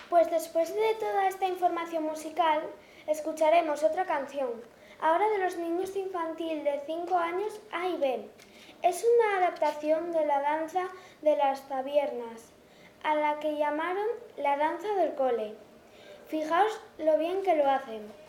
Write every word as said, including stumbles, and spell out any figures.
Pues después de toda esta información musical, escucharemos otra canción, ahora de los niños de infantil de cinco años A y B. Es una adaptación de la danza de las tabiernas, a la que llamaron la danza del cole. Fijaos lo bien que lo hacen.